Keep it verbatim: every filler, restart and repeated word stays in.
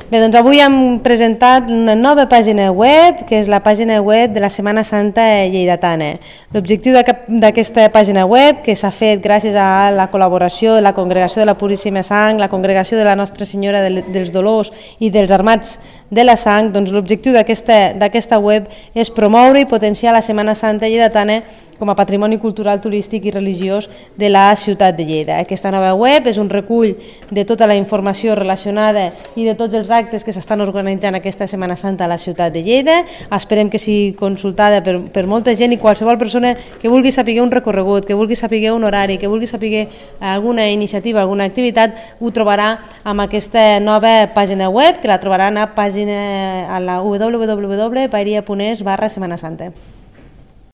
Bé, doncs avui hem presentat una nova pàgina web, que és la pàgina web de la Setmana Santa lleidatana. L'objectiu d'aquesta pàgina web, que s'ha fet gràcies a la col·laboració de la Congregació de la Puríssima Sang, la Congregació de la Nostra Senyora dels Dolors i dels Armats de la Sang, doncs l'objectiu d'aquesta web és promoure i potenciar la Setmana Santa lleidatana com a patrimoni cultural, turístic i religiós de la ciutat de Lleida. Aquesta nova web és un recull de tota la informació relacionada i de tots els actes que s'estan organitzant aquesta Setmana Santa a la ciutat de Lleida. Esperem que sigui consultada per, per molta gent i qualsevol persona que vulgui saber un recorregut, que vulgui saber un horari, que vulgui saber alguna iniciativa, alguna activitat, ho trobarà amb aquesta nova pàgina web, que la trobaran a, pàgina, a la w w w punt pairia punt es barra Setmana Santa.